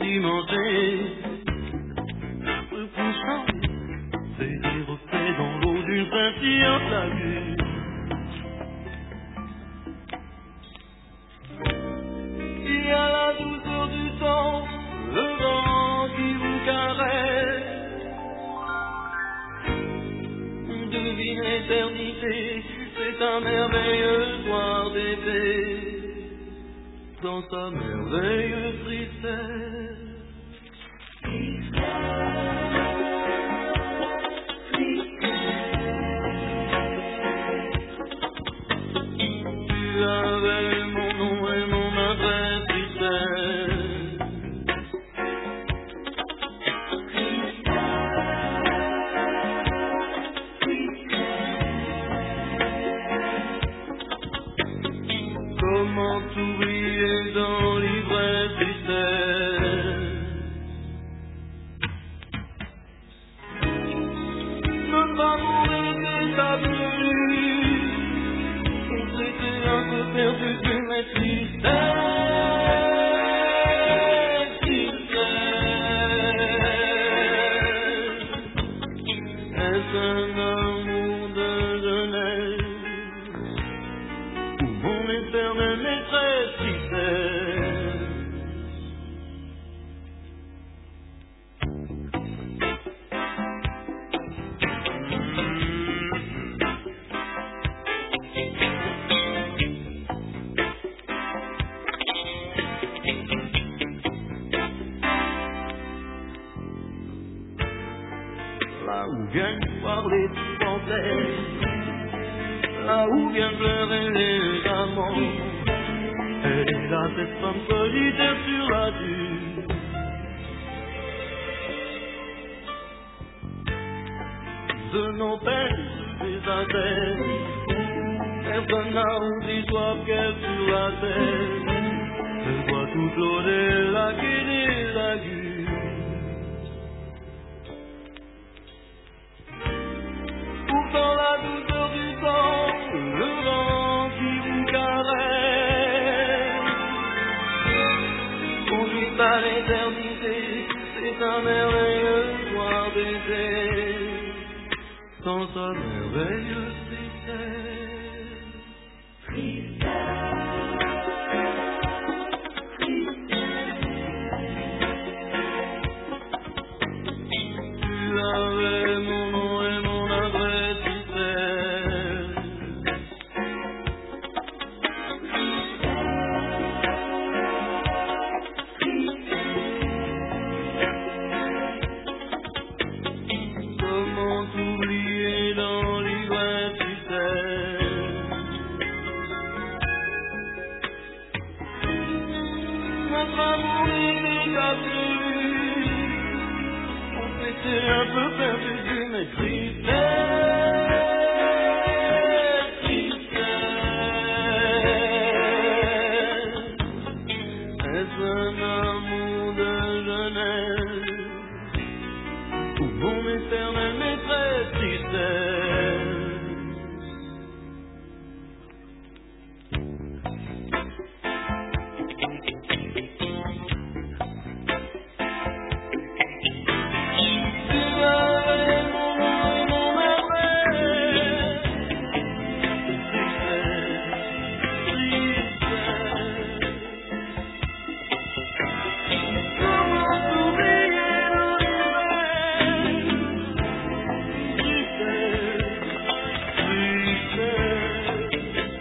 endimanché. Le couchant fait des reflets dans l'eau d'une scintillante lagune. Il y a la douceur du temps, le vent qui vous caresse. On devine l'éternité, c'est un merveilleux soir d'été. Dans sa merveilleuse tristesse. Tu avais mon nom et mon adresse, tristesse. Comment t'oublier dans l'ivresse, tristesse. Notre amour était absolu. On s'était un peu perdu de mes tristesses, tristesse. Est-ce un amour de jeunesse ou mon éternelle maîtresse, tristesse? Là où viennent parler du français, là où viennent pleurer les amants, elle est là, cette femme solitaire sur la dune. De nos peines, des intérêts, personne n'a aussi soif qu'elle sur la terre. Elle voit toute l'eau des lacs et des lagunes. Pourtant la douceur du sang, le vent qui vous caresse, conduit à l'éternité, c'est un merveilleux soir d'été, dans sa merveilleuse tristesse. Tu avais mon nom et mon adresse, tristesse. Comment t'oublier dans l'ivresse, tristesse? Notre amour était absolu. On s'était un peu perdu de mes tristesses, tristesse. Est-ce un amour de jeunesse ou mon éternelle maîtresse, tristesse? Tu avais mon nom et mon adresse, tristesse, tristesse. Comment t'oublier dans l'ivresse, tristesse, tristesse.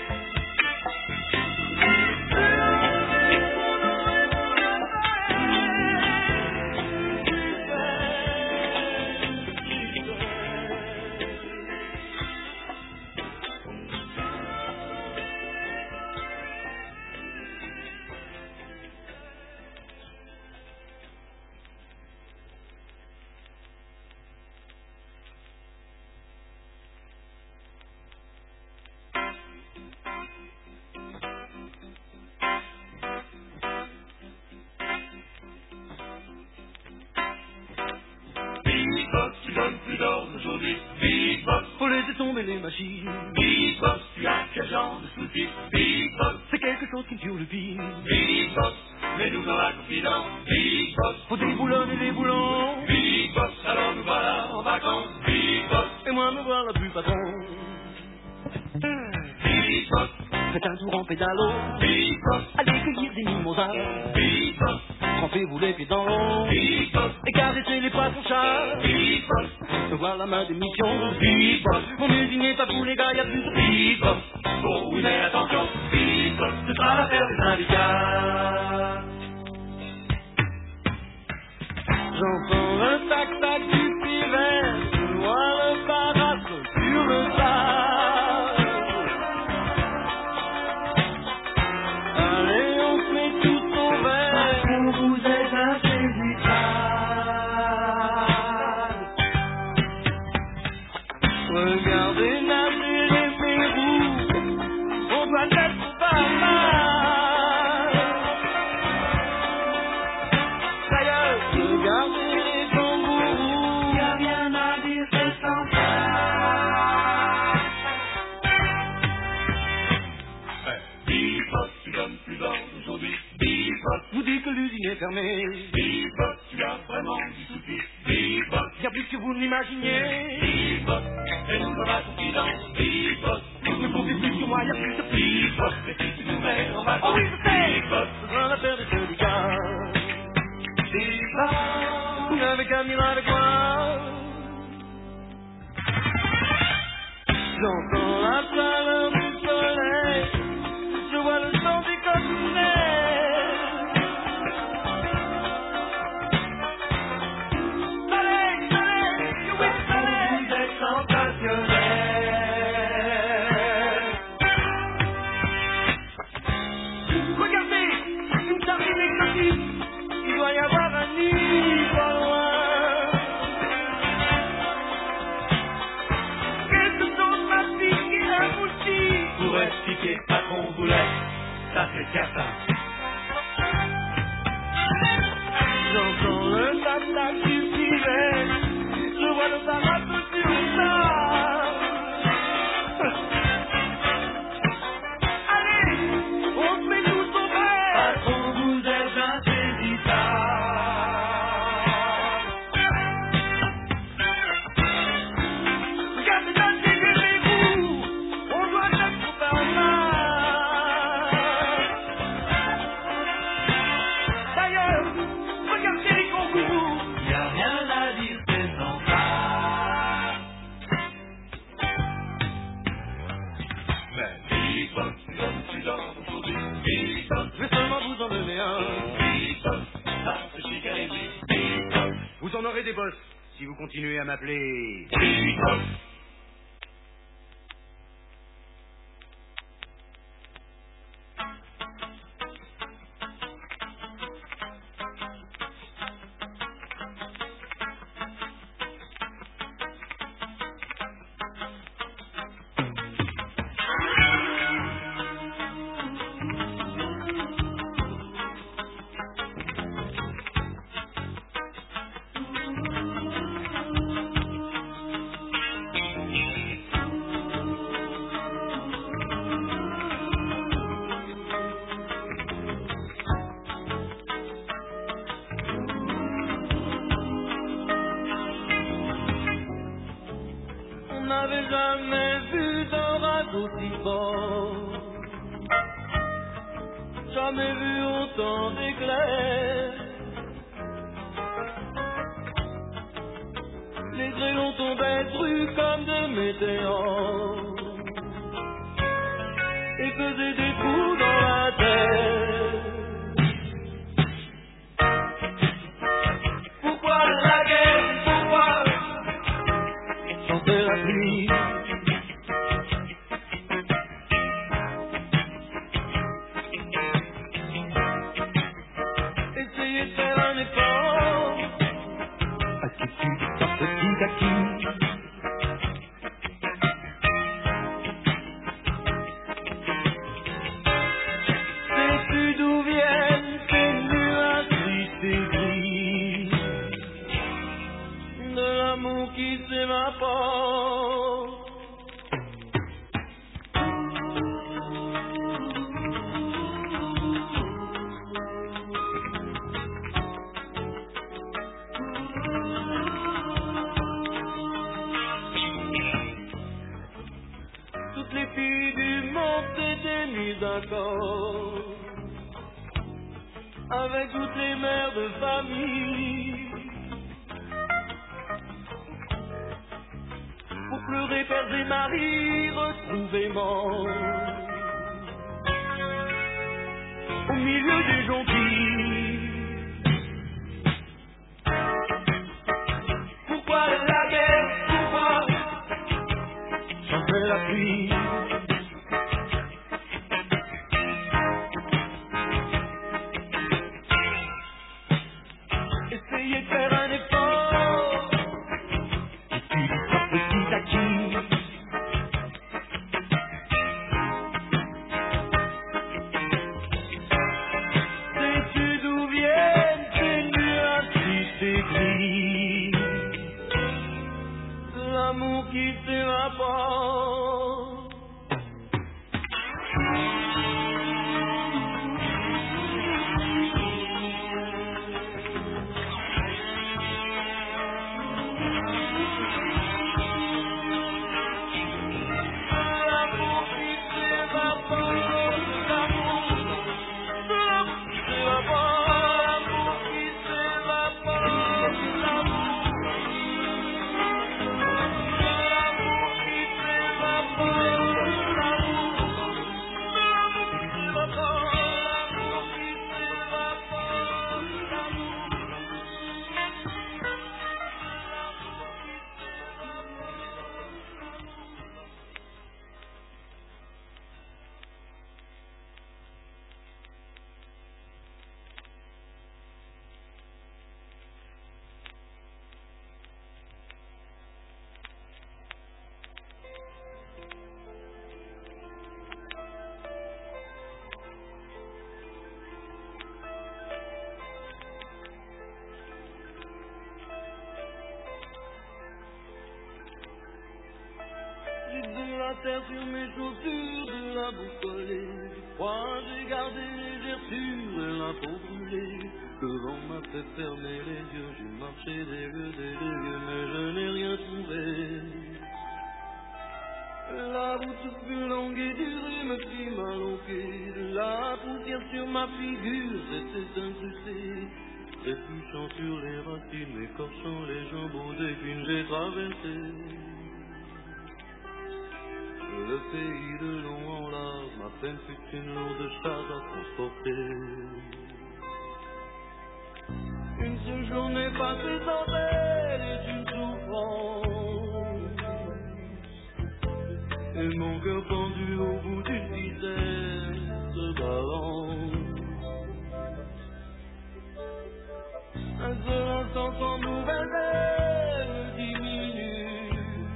Beatbox, tu donnes plus d'ordre aujourd'hui. Beatbox, Faut laisser tomber les machines. beatbox, tu as quel genre de souci? Beatbox, C'est quelque chose qui me dure le pire. beatbox, Mets-nous dans la confidence, Big Boss. Faut déboulonner les boulons, Big Boss, alors nous voilà en vacances, Big Boss. et moi me voilà plus patron. Big Boss, Faites un tour en pédalo, Big Boss, allez cueillir des mimosas, Big Boss, trempez-vous les pieds dans l'eau, Big Boss, et caressez les poissons chats. Big Boss, Me voilà ma démission, Big Boss. Mon usine n'est pas fou les gars, y'a plus de Big Boss. oh oui mais attention, Big Boss, ce sera l'affaire des syndicats. J'entends le tac-tac du pivert, je vois le parasol sur le sable. Allez, on se met tout au vert, parce qu'on vous est insaisissable. Regardez nager les verrous, on doit être pas mal. D'ailleurs, regardez les kangourous, y'a rien à dire, c'est sympa. Big Boss, tu donnes plus d'ordre aujourd'hui, Big Boss, Vous dites que l'usine est fermée, Big Boss, tu as vraiment du souci, Big Boss, y'a plus que vous ne l'imaginez. Big Boss, mets-nous dans la confidence, Big Boss, Ne comptez plus sur moi, y'a plus de Big Boss, mais si tu nous mets en vacances, Oh oui, je sais. Big Boss, Ce sera l'affaire des syndicats. Big Boss. Vous n'avez qu'à venir avec moi. J'entends la chaleur du soleil, je vois le sang des coccinelles. Soleil, soleil, oui, soleil. Vous êtes sensationnel. Regardez, une sardine exotique, il doit y avoir un nid pas loin. Quelque chose m'a piqué un moustique. Pour expliquer pas qu'on voulait, ça c'est certain. J'entends le tac-tac du filet, je vois le parasol sur le sable. Allez, on se met tous au vert, Parce qu'on vous est insaisissable. regardez nager les verrous, on doit être pas mal. D'ailleurs, regardez les kangourous, Y a rien à dire, c'est normal. Mais Big Boss, tu dors aujourd'hui, Big Boss, je vais seulement vous en donner un. Big Boss, ça c'est chicané, Big Boss, Vous en aurez des bosses si vous continuez à m'appeler. Big Boss. On n'avait jamais vu d'orage aussi fort, jamais vu autant d'éclairs. Les grêlons tombaient drus comme des météores et faisaient des trous dans la terre. Pourquoi la guerre? Pourquoi chanter la pluie? Essayez de faire un effort, attitude par petit acquis. prix du monde s'était mis d'accord avec toutes les mères de famille pour pleurer pères et maris retrouvés morts au milieu des gentils. Pourquoi la guerre? Pourquoi chanter la pluie? Essayez de faire un effort et puis petit à petit. Sais-tu d'où viennent ces nuages si gris? L'amour qui s'évapore. L'amour qui s'évapore. L'amour qui s'évapore. L'amour qui s'évapore. J'ai de la terre sur mes chaussures, de la boue collée. Moi j'ai gardé les gerçures et la peau brûlée. Le vent m'a fait fermer les yeux, j'ai marché des lieux, mais je n'ai rien trouvé. La route plus longue et dure me fit mal au pied. La poussière sur ma figure s'était incrustée. Trébuchant sur les racines, écorchant les jambes aux épines, j'ai traversé le pays de long en large. Ma peine fut une lourde charge à transporter. Une seule journée passée sans elle est une souffrance, et mon cœur pendu au bout d'une ficelle se balance. Un seul instant sans nouvelles elle diminue,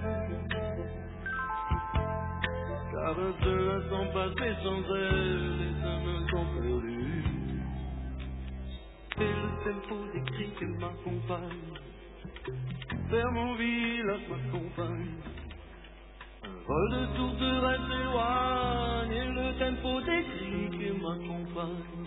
car un seul instant passé sans elle, les chemins sont perdus. C'est le tempo des cris qui m'accompagne, vers mon village m'accompagne. Un vol de tourterelle s'éloigne, et le tempo des cris qui m'accompagne.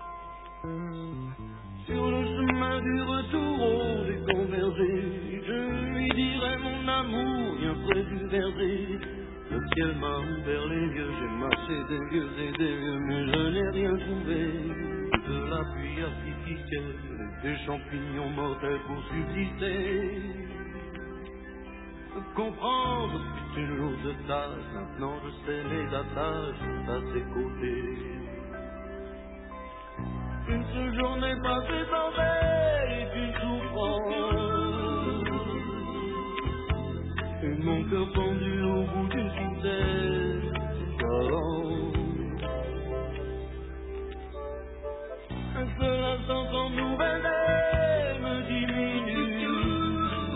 Sur le chemin du retour au déconvergé, je lui dirai mon amour bien près du verger. Le ciel m'a ouvert les yeux, j'ai marché des lieux et des lieux, mais je n'ai rien trouvé. De la pluie artificielle, des champignons mortels pour subsister. Comprendre, c'est une lourde tâche, maintenant je sais mes attaches à ses côtés. Une seule journée passée sans elle est une souffrance, et mon cœur pendu au bout d'une ficelle balance. Un seul instant sans nouvelles elle me diminue,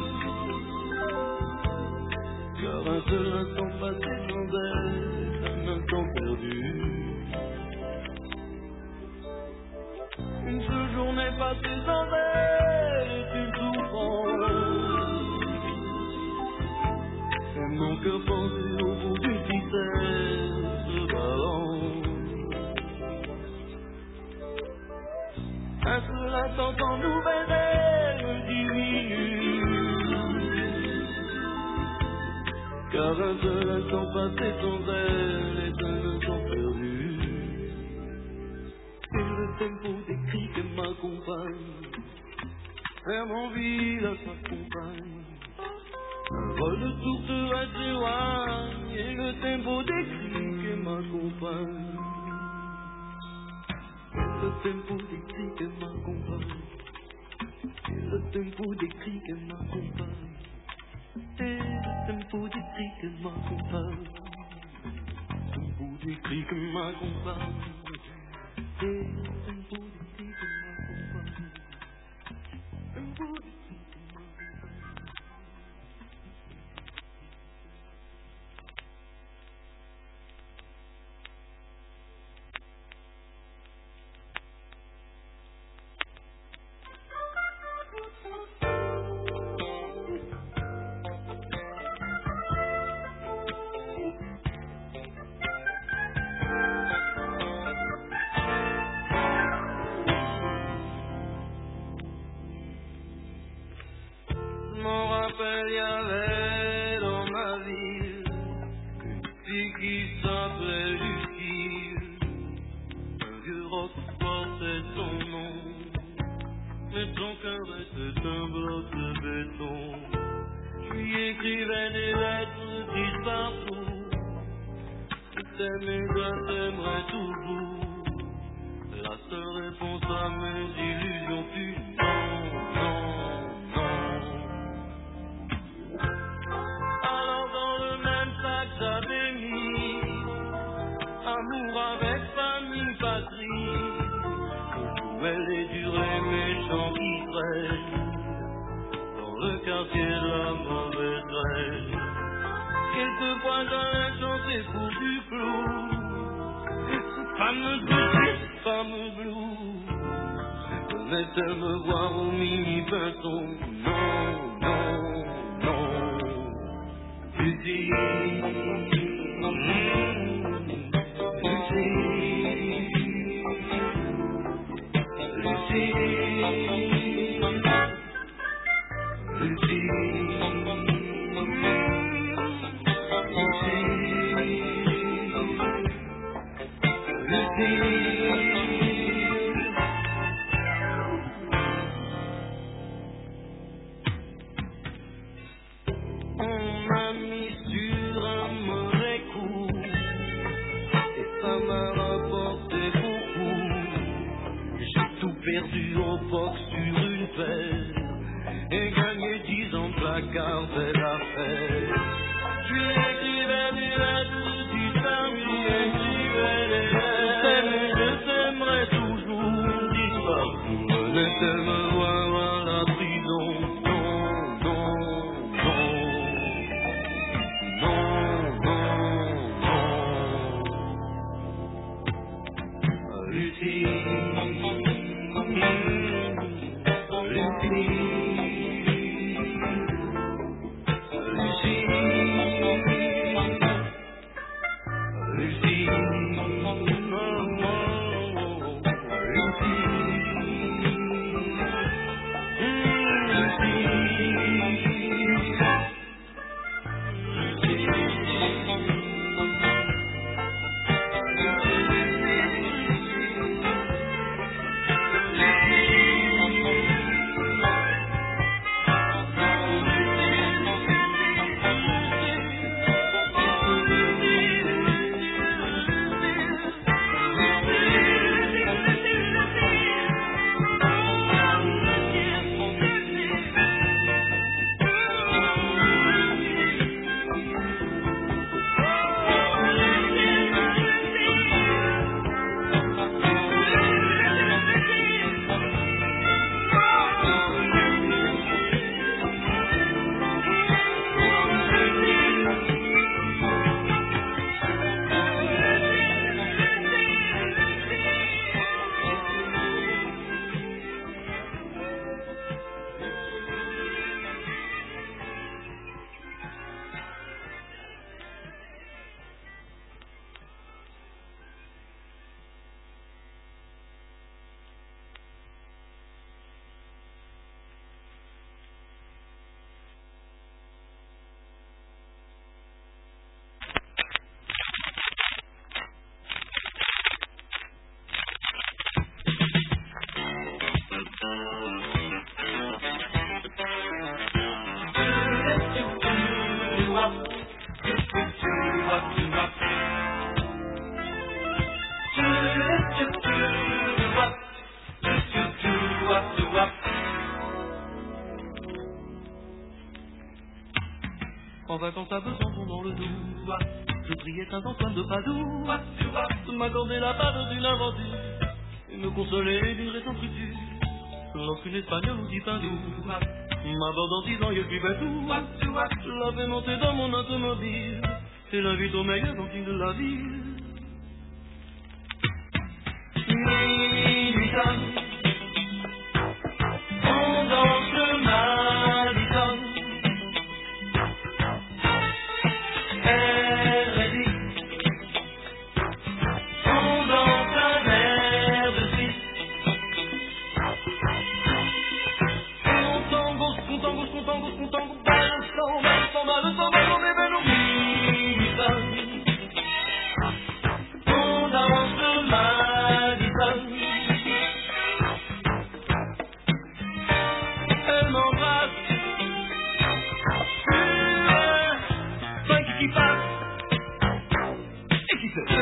car un seul instant passé sans elle est un instant perdu. Une seule journée passée sans elle est une souffrance, et mon cœur pendu au bout d'une ficelle se balance. Un seul instant sans nouvelles elle me diminue, car un seul instant passé sans elle m'accompagne, faire mon vie à sa compagne. Un vol de tourterelle s'éloigne et le tempo des cris qui m'accompagne. Le tempo des cris qui m'accompagne. Le tempo des cris qui m'accompagne. Et le tempo des cris qui m'accompagne. Le tempo des cris qui m'accompagne. Et le tempo des cris qui m'accompagne. Tempo des cris qui m'accompagne. M'en rappelle, y avait dans ma ville une fille qui s'appelait Lucie. Un vieux roc portait son nom, mais son cœur était un bloc de béton. Je lui écrivais des lettres dites partout. Je t'aime et je t'aimerai toujours. La seule réponse à mes illusions fut non, non, non. Alors dans le même sac j'avais mis amour avec famille, patrie. Je pouvais les durer mes chants qui traînent dans le quartier de la mauvaise graine. Quelquefois j'allais chanter pour du flou, ce fameux blues. Venait-elle me voir au mini-pinson? Non, non, non. Lucie, Lucie, Lucie, on m'a mis sur un mauvais coup et ça m'a rapporté beaucoup. J'ai tout perdu au box sur une paire et gagné 10 ans de placard, c'est l'affaire. Je lui écrivais des lettres disparues, écrivais des lettres, je t'aimerai toujours, dis partout. Venait-elle me voir à la prison? Non, non, non, non, non, non. Lucie, Lucie. En vacances à Besançon dans le Doubs, je priais Saint-Antoine de Padoue de m'accorder la part d'une aventure et me consoler d'une récente rupture. Lorsqu'une Espagnole ou dit un doux m'aborde en disant il vivait tout, je la fais monter dans mon automobile et l'invite au meilleur cantine de la ville. Minuit sonne, on danse le Madison. Elle est dit, on danse un air de Suisse. On tango, balance, bébé, nous. Minuit sonne, on danse le Madison. Elle m'embrasse sur un qui passe et qui fait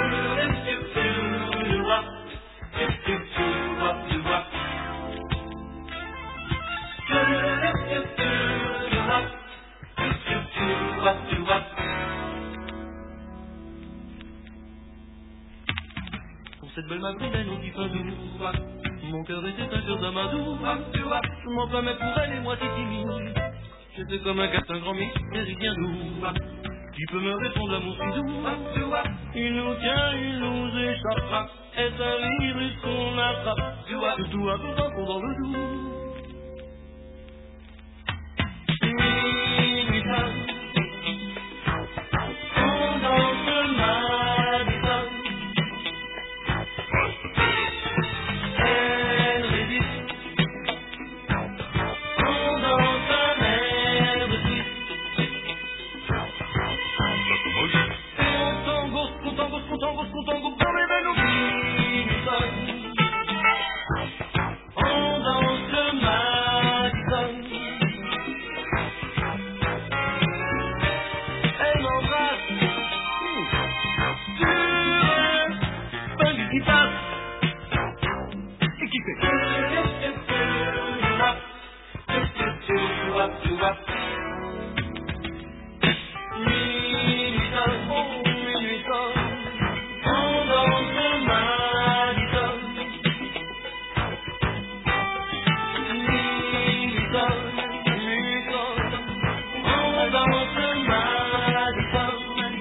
pour cette belle madrilène au petit doux, mon cœur était un cœur d'amadou. Je m'enflammais pour elle et moi si timide. J'étais comme un gâteau, un grand méridien doux. Qui peut me répondre à mon si doux? Il nous tient, il nous échappera. Est-ce un virus qu'on attrape? Surtout à tout temps dans le doux. Minuit sonne, on danse le Madison. Elle résiste, on danse un air de Suisse. Et on tango, bébé, nous. Minuit sonne, on danse le Madison. Elle m'embrasse sur un qui passe et qui fait minuit sonne, on danse le Madison. Minuit sonne, on danse le Madison.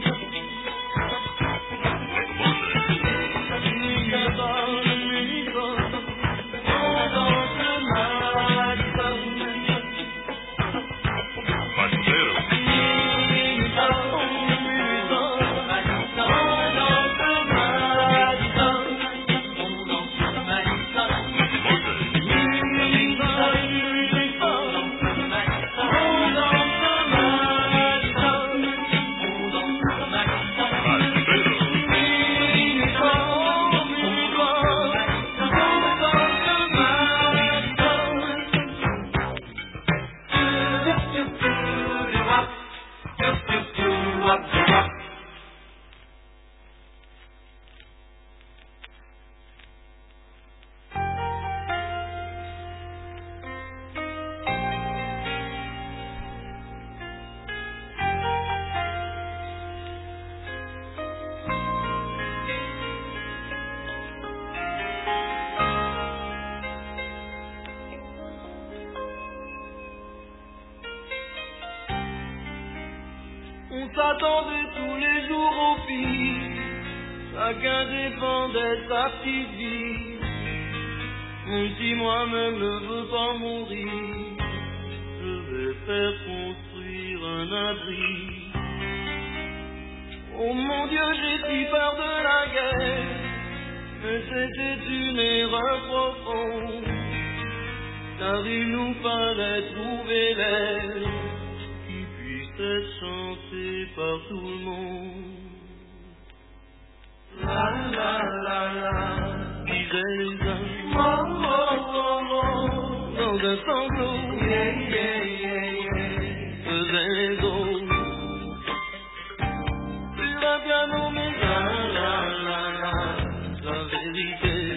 On s'attendait tous les jours aux filles, chacun défendait sa petite vie. Même si moi-même ne veux pas mourir, je vais faire construire un abri. Oh mon Dieu, j'ai si peur de la guerre, mais c'était une erreur profonde, car il nous fallait trouver l'air être chanté par tout le monde. La la la la, disaient les uns, oh oh oh oh, dans un sanglot, yeah yeah yeah yeah, faisaient les autres. Sur un piano, mais la la la la, la vérité.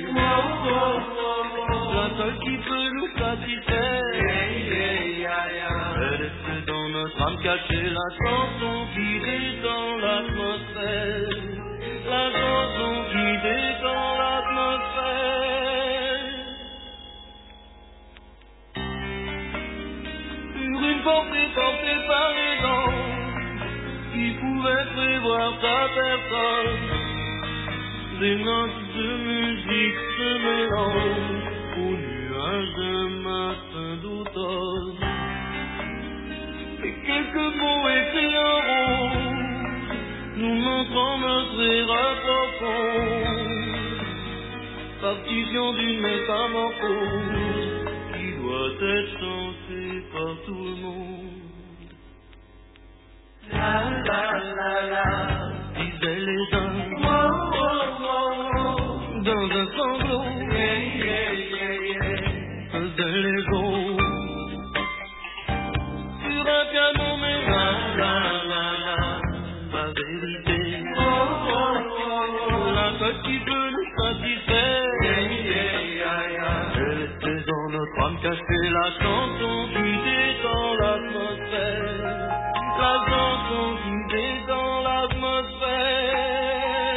satisfait. Elle était dans notre âme cachée, la chanson qui détend l'atmosphère. La chanson qui détend l'atmosphère. Sur une portée portée par les gens qui pouvaient prévoir sa personne. Des notes de musique se mélangent aux nuages de matin d'automne. Et quelques mots écrits en rose nous montrant notre erreur profonde. Partition d'une métamorphose qui doit être chantée par tout le monde. La la la la, disaient les gens. Dans un sanglot, faisaient les eaux. Sur un piano, mais la vérité. La cote qui peut nous satisfaire. Elle était dans notre âme cachée, la chanson qui détend l'atmosphère. La chanson qui détend l'atmosphère.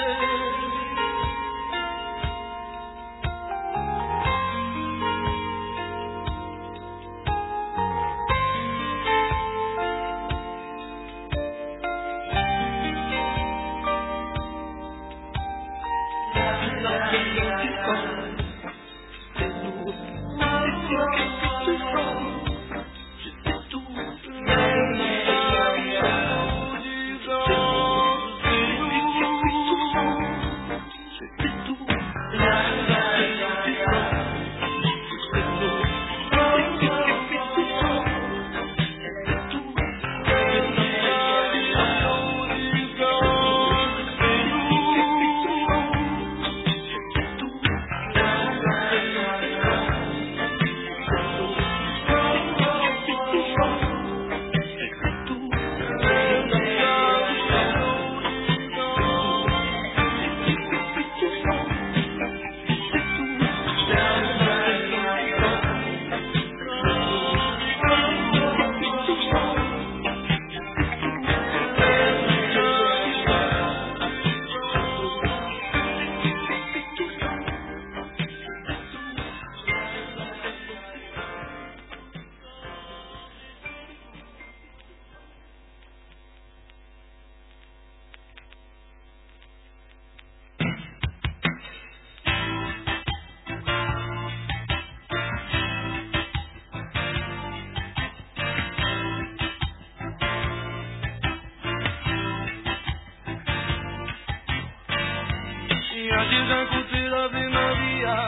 D'un côté l'Ave Maria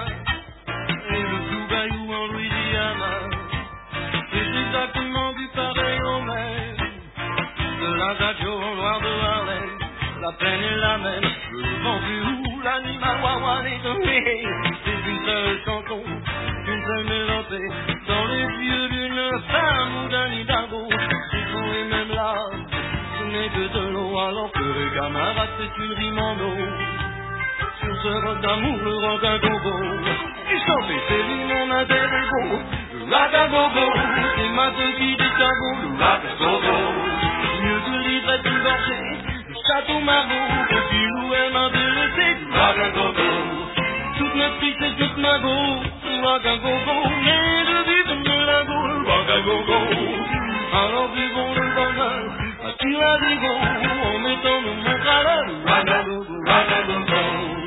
et le Blue Bayou en Louisiana. C'est exactement du pareil au même. De l'Adagio en noir de Harlem, la peine et la même. Le vent du hou, l'animal wawa les données. C'est une seule chanson, une seule mélodie. Dans les yeux d'une femme ou d'un hidalgo. Ils sont les mêmes là, ce n'est que de l'eau. Alors que les camarades c'est une rime en eau. Sur ce rock d'amour, le rock à gogo. Tu chantais, c'est lui mon adèle-go. Le rock à gogo, c'est ma devise du caveau. Le rock à gogo, mieux que l'ivresse du marché. Le château Margaux, que tu louais ma vérité. Le rock à gogo, toute notre vie c'est toute ma go. Le rock à gogo, mais de vivre de la go. Le rock à gogo, alors vivons le bonheur. À qui la digo, en mettant nos montres à l'heure. Le rock à gogo, rock à gogo.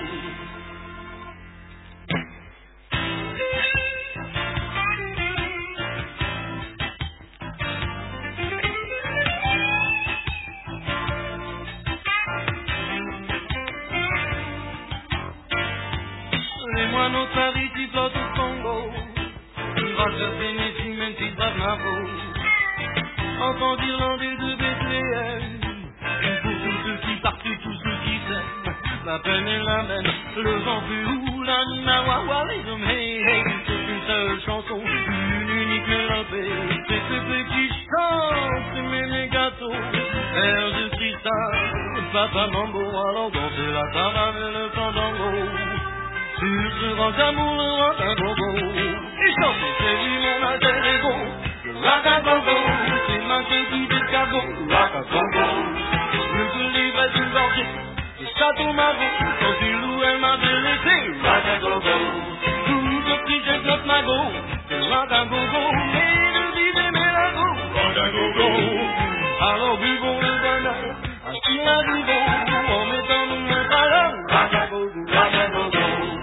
Nos paris qui flottent au Congo, une vache de Tennessee, même si pas ma peau. Entends l'Irlandais de Bethléem, pour tous ceux qui partent, tous ceux qui s'aiment. La peine est la même, le vent plus haut, l'animal wawa, les hommes, hey, hey. C'est une seule chanson, une unique mélodie. C'est ce petit chant, c'est mes gâteaux, air de cristal, papa mambo, alors danser la caravane, le fandango. Sur ce grand amour, le rock à gogo. Et chanter, c'est lui mon alter ego. Rock and go, c'est ma petite escargot. Rock and go, le plus libre du danger. Le château Marot, quand il louait ma vérité. Rock and go, tout le prix j'ai notre magot. Rock and go, mais le vide mais la go. Rock and go, alors vivons le bonheur, ainsi la vivons, en mettant nos mains à l'heure. Rock and go, rock and go.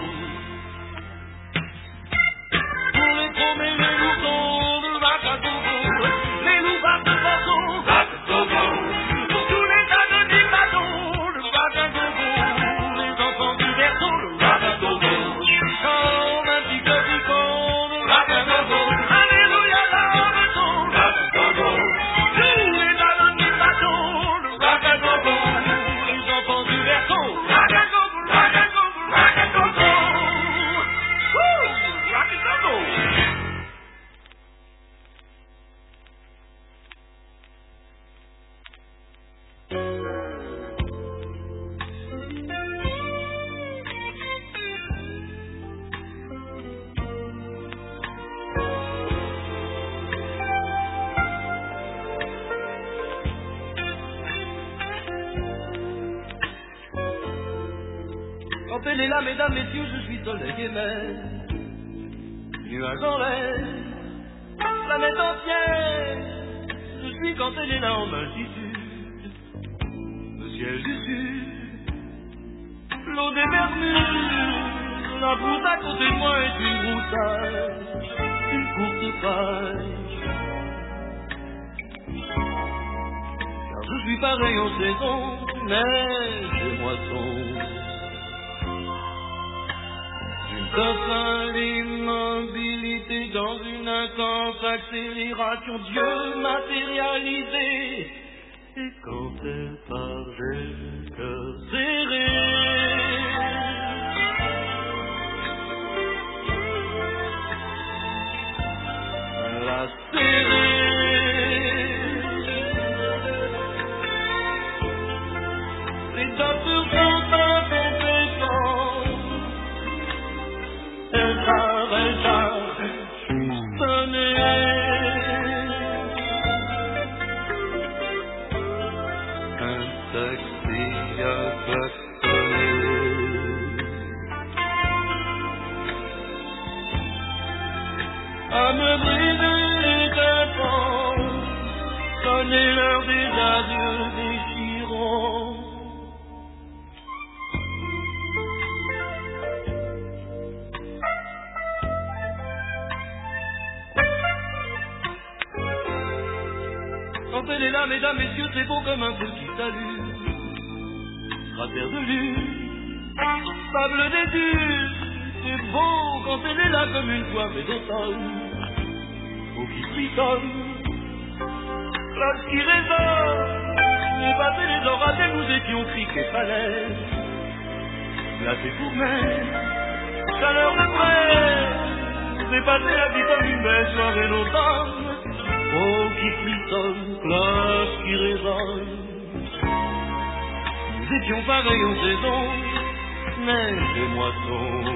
Pour les promets, les loups de rock and go, les loups battent le bateau. Rock and go, pour tous les ânes du bateau. Le rock and go, les enfants du berceau. Le rock and go, comme un petit coquelicot. Le rock and go, alléluia la bateau. Rock and go, tous les ânes du bateau. Le rock and go, les enfants du berceau. Rock and go, rock and go, rock and go. Woo, rock and go. Quand elle est là, mesdames, messieurs, je suis soleil et mer. Nuages en l'air, planète entière. Je suis quand elle est là en altitude. Le ciel du sud, l'eau des Bermudes. La brousse à côté de moi est une broussaille, une courte paille. Car je suis pareil en saison, neige et moisson. Totale immobilité dans une intense accélération, Dieu matérialisé. Et quand elle parle, j'ai le cœur serré. La serré. Les docteurs sont incompétents. Elle part, je suis sonné. Un taxi a klaxonné. À me briser les tympans, sonner l'heure des adieux déchirants. Quand elle est là, mesdames, messieurs, c'est beau comme un feu qui s'allume. Cratère de lune, sable des dunes. C'est beau quand elle est là comme une soirée d'automne. Eau qui frissonne, glace qui résonne. Les battés, les oratés, nous étions criqués falaises. Glacés pour mer, chaleur de mer. J'ai passé la vie comme une belle soirée d'automne. Eau qui frissonne, cloche qui résonne. Nous étions pareils en saison, neige et moisson.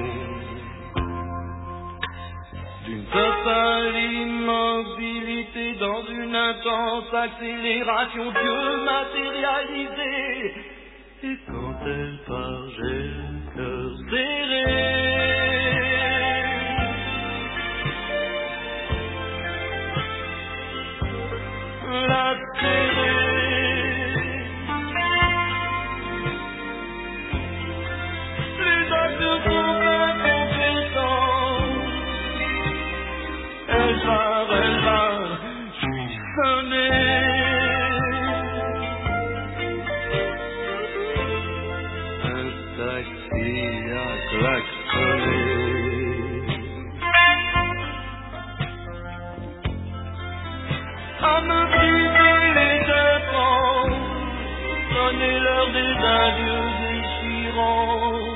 D'une totale immobilité dans une intense accélération, Dieu matérialisé. Et quand elle part, j'ai le cœur serré. La serrée. Les actes sont incompétents. Elle va, je suis sonné. Un taxi a klaxonné. À me briser les tympans, sonner l'heure des adieux déchirants.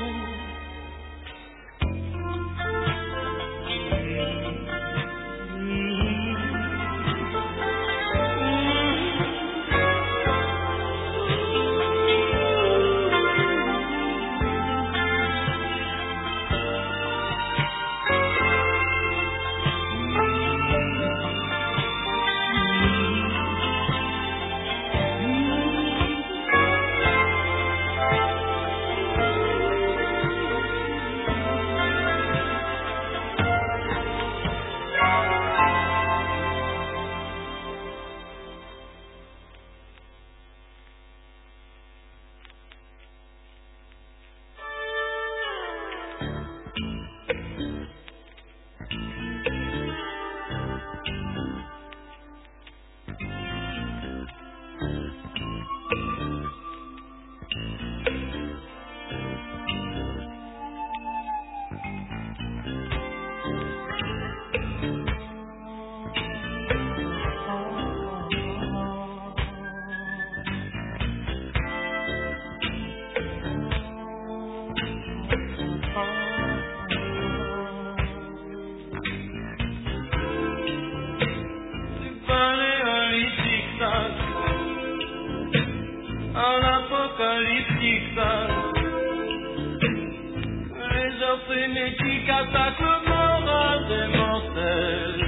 heures frénétiques attaque le moral des mortels.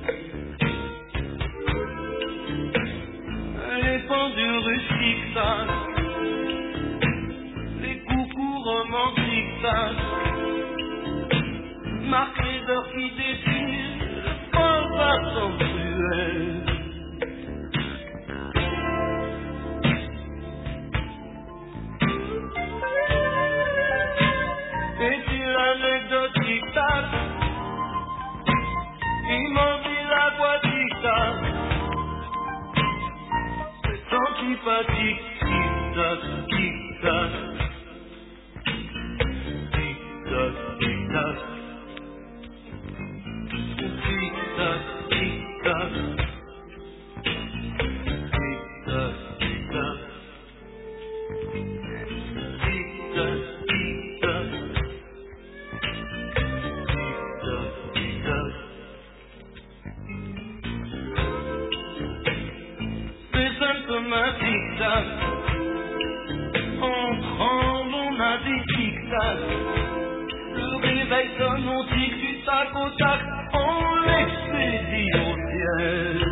Les pendules rustiques sonnent, les coucous romantiques sonnent, marquent les heures qui défilent, en façon cruelle. Est-il anecdotique, tac, immobile aquatique, tac, c'est antipathique, tic-tac, tic-tac, tic-tac, tic-tac, tic-tac, tic-tac, tic-tac, tic-tac, tic-tac, tic-tac. C'est symptomatique, tac. On tremble, on a des tic-tac. Le réveil sonne, on tic du tac au tac. On l'expédie au ciel.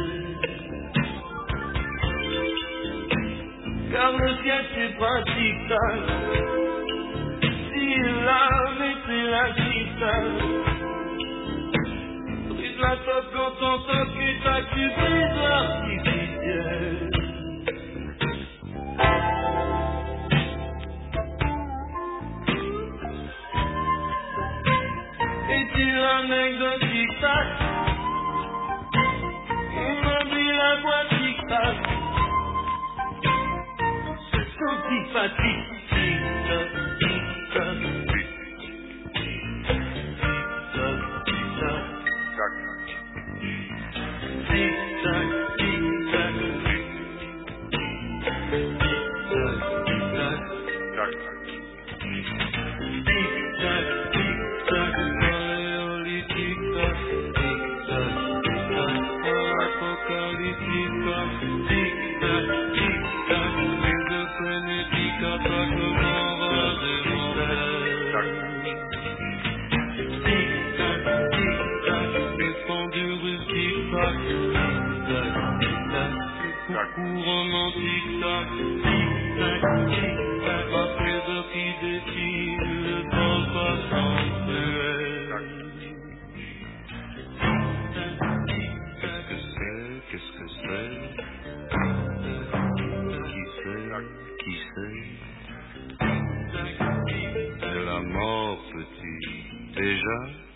Car le ciel c'est pas tic-tac. S'il avait fait la tic-tac. Brise la top quand on toque et tac, tu brises l'artificiel. Est-il anecdotique, tac, immobile aquatique, tac, c'est antipathique, tic-tac, tic-tac, tic-tac, tic-tac, tic-tac, tic-tac, romantique, tac, tic-tac, tic-tac, après de qui défile, le temps passant cruel. Qu'est-ce que c'est? Qui c'est? C'est la mort, petit, déjà.